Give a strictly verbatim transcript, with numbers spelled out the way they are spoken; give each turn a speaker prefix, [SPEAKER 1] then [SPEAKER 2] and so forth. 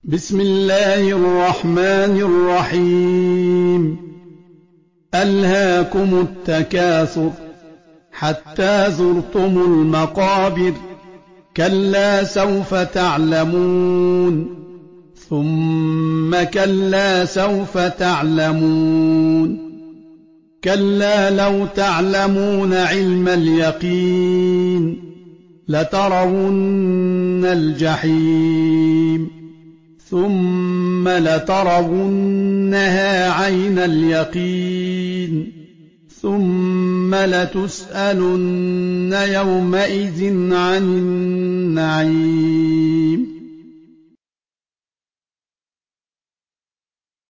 [SPEAKER 1] بسم الله الرحمن الرحيم. ألهاكم التكاثر حتى زرتم المقابر، كلا سوف تعلمون ثم كلا سوف تعلمون، كلا لو تعلمون علم اليقين لترون الجحيم ثم لترونها عين اليقين ثم لتسألن يومئذ عن النعيم.